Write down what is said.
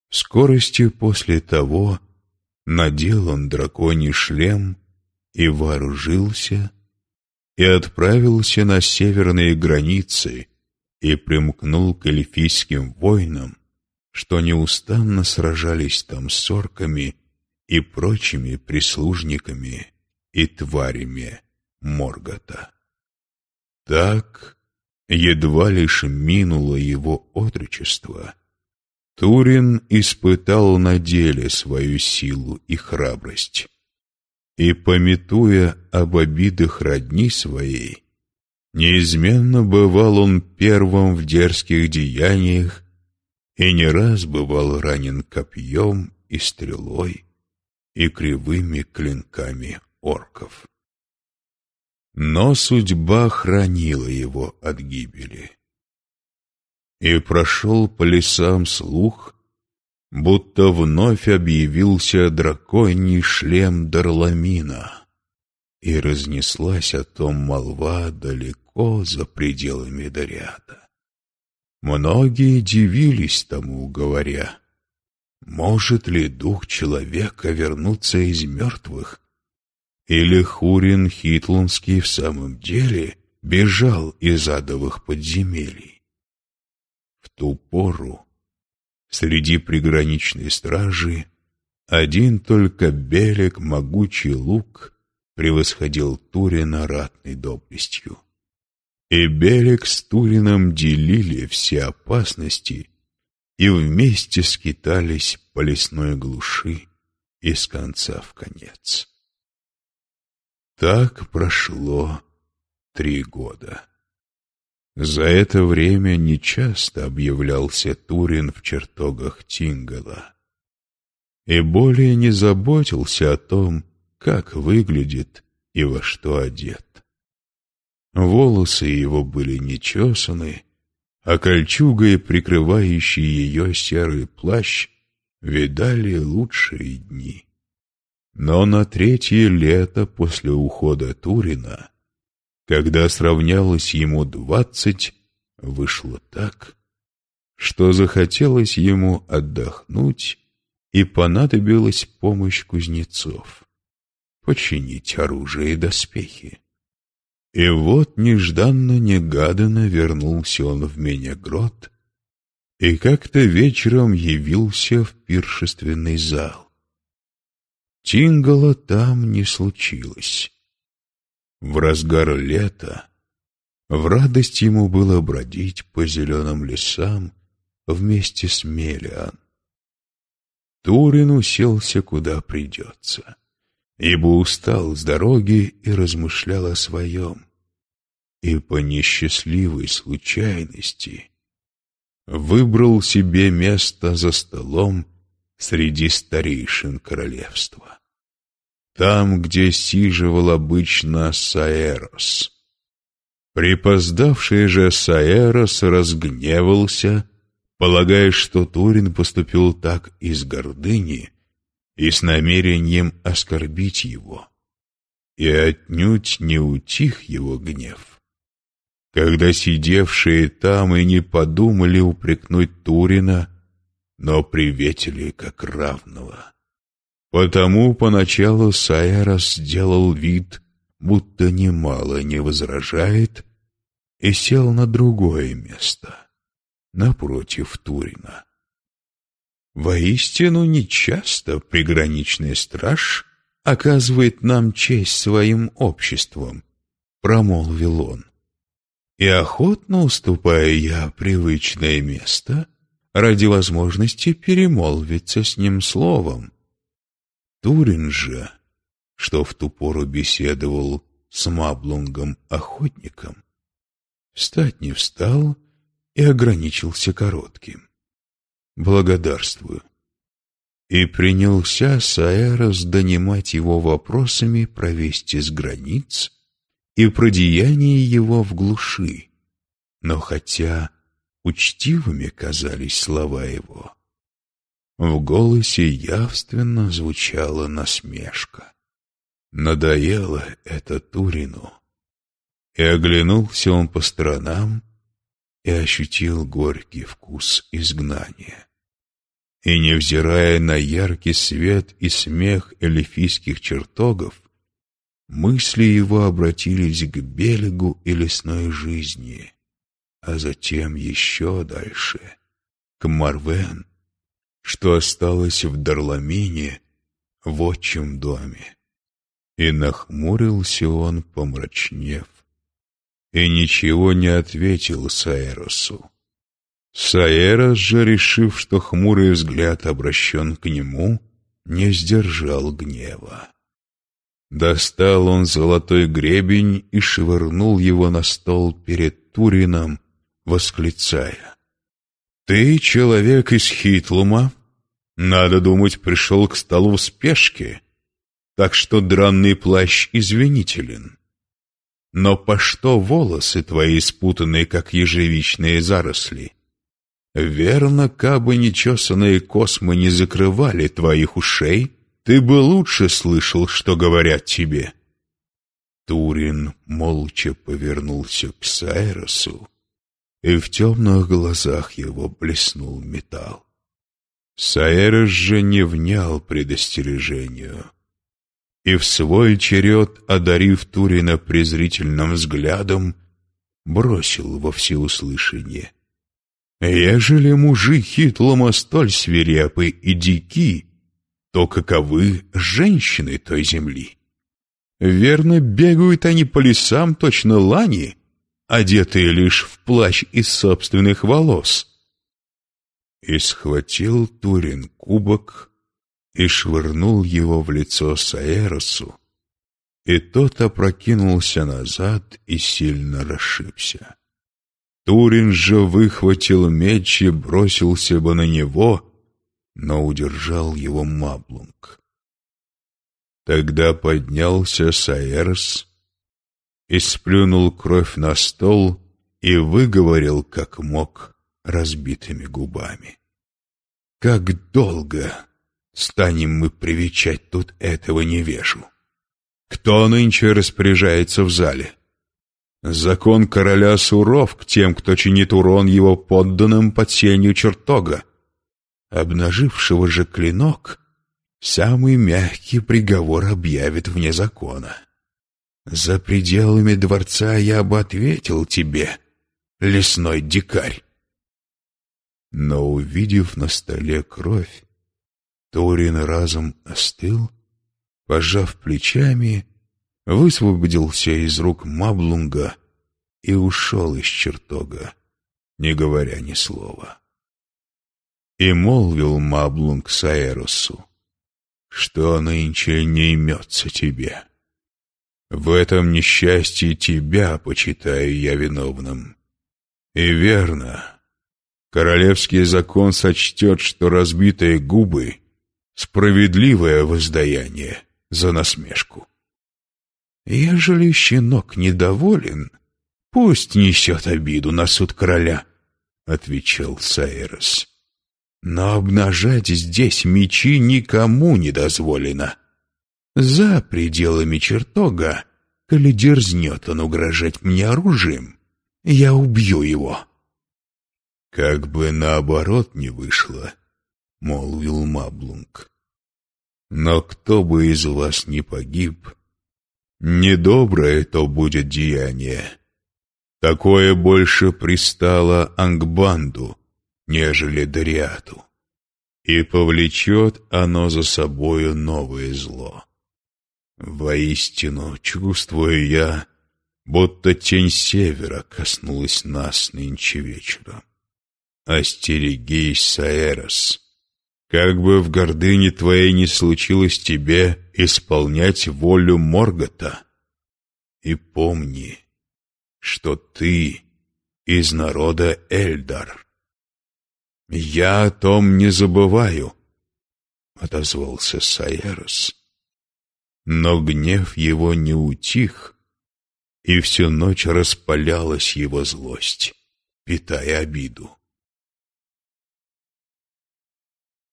В скорости после того надел он драконий шлем и вооружился, и отправился на северные границы и примкнул к эльфийским воинам, что неустанно сражались там с орками и прочими прислужниками и тварями Моргота. Так, едва лишь минуло его отрочество, Турин испытал на деле свою силу и храбрость, и, памятуя об обидах родни своей, неизменно бывал он первым в дерзких деяниях и не раз бывал ранен копьем и стрелой и кривыми клинками орков. Но судьба хранила его от гибели. И прошел по лесам слух, будто вновь объявился драконий шлем Дарламина, и разнеслась о том молва далеко за пределами Дариата. Многие дивились тому, говоря, может ли дух человека вернуться из мертвых, или Хурин Хитлунский в самом деле бежал из адовых подземелий. В ту пору среди приграничной стражи один только Белек могучий лук превосходил Турина ратной доблестью. И Белек с Турином делили все опасности и вместе скитались по лесной глуши из конца в конец. Так прошло 3 года. За это время нечасто объявлялся Турин в чертогах Тингала и более не заботился о том, как выглядит и во что одет. Волосы его были нечесаны, а кольчугой, прикрывающей ее серый плащ, видали лучшие дни. Но на 3-е лето после ухода Турина, когда сравнялось ему 20, вышло так, что захотелось ему отдохнуть, и понадобилась помощь кузнецов починить оружие и доспехи. И вот нежданно-негаданно вернулся он в Менегрод и как-то вечером явился в пиршественный зал. Тингала там не случилось. В разгар лета в радость ему было бродить по зеленым лесам вместе с Мелиан. Турин уселся куда придется, ибо устал с дороги и размышлял о своем, и по несчастливой случайности выбрал себе место за столом среди старейшин королевства, там, где сиживал обычно Саэрос. Припоздавший же Саэрос разгневался, полагая, что Турин поступил так из гордыни и с намерением оскорбить его, и отнюдь не утих его гнев, когда сидевшие там и не подумали упрекнуть Турина, но приветили как равного. Потому поначалу Саэрос сделал вид, будто немало не возражает, и сел на другое место, напротив Турина. Воистину нечасто приграничный страж оказывает нам честь своим обществом, промолвил он. И охотно уступаю я привычное место ради возможности перемолвиться с ним словом. Турин же, что в ту пору беседовал с Маблунгом-охотником, встать не встал и ограничился коротким: «Благодарствую». И принялся Саэрос донимать его вопросами про вести с границ и про деяния его в глуши. Но хотя учтивыми казались слова его, в голосе явственно звучала насмешка. Надоело это Турину, и оглянулся он по сторонам и ощутил горький вкус изгнания. и, невзирая на яркий свет и смех эльфийских чертогов, мысли его обратились к берегу и лесной жизни, а затем еще дальше, к Марвен, что осталось в Дарламине, в отчим доме. И нахмурился он, помрачнев, и ничего не ответил Саэросу. Саэрос же, решив, что хмурый взгляд обращен к нему, не сдержал гнева. Достал он золотой гребень и швырнул его на стол перед Турином, восклицая: «Ты человек из Хитлума, надо думать, пришел к столу в спешке, так что дранный плащ извинителен. Но по что волосы твои спутанные, как ежевичные заросли? Верно, кабы нечесанные космы не закрывали твоих ушей, ты бы лучше слышал, что говорят тебе». Турин молча повернулся к Саэросу, и в темных глазах его блеснул металл. Саэрос же не внял предостережению, и в свой черед, одарив Турина презрительным взглядом, бросил во всеуслышание: «Ежели мужи Хитлума столь свирепы и дики, то каковы женщины той земли? Верно, бегают они по лесам точно лани, одетые лишь в плащ из собственных волос». И схватил Турин кубок и швырнул его в лицо Саэросу, и тот опрокинулся назад и сильно расшибся. Турин же выхватил меч и бросился бы на него, но удержал его Маблунг. Тогда поднялся Саэрос и сплюнул кровь на стол и выговорил, как мог, разбитыми губами: «Как долго станем мы привечать тут этого невежу? Кто нынче распоряжается в зале? Закон короля суров к тем, кто чинит урон его подданным под сенью чертога. Обнажившего же клинок самый мягкий приговор объявит вне закона. За пределами дворца я бы ответил тебе, лесной дикарь». Но, увидев на столе кровь, Турин разом остыл, пожав плечами, высвободился из рук Маблунга и ушел из чертога, не говоря ни слова. И молвил Маблунг Саэросу: «Что нынче не имется тебе? В этом несчастье тебя почитаю я виновным. И верно, королевский закон сочтет, что разбитые губы — справедливое воздаяние за насмешку. Ежели щенок недоволен, пусть несет обиду на суд короля», — отвечал Саэрос. «Но обнажать здесь мечи никому не дозволено. За пределами чертога, коли дерзнет он угрожать мне оружием, я убью его». «Как бы наоборот не вышло», — молвил Маблунг. «Но кто бы из вас не погиб, недоброе то будет деяние. Такое больше пристало Ангбанду, нежели Дариату, и повлечет оно за собою новое зло. Воистину, чувствую я, будто тень севера коснулась нас нынче вечером. Остерегись, Саэрос, как бы в гордыне твоей не случилось тебе исполнять волю Моргота. И помни, что ты из народа Эльдар». «Я о том не забываю», — отозвался Саэрос. Но гнев его не утих, и всю ночь распалялась его злость, питая обиду.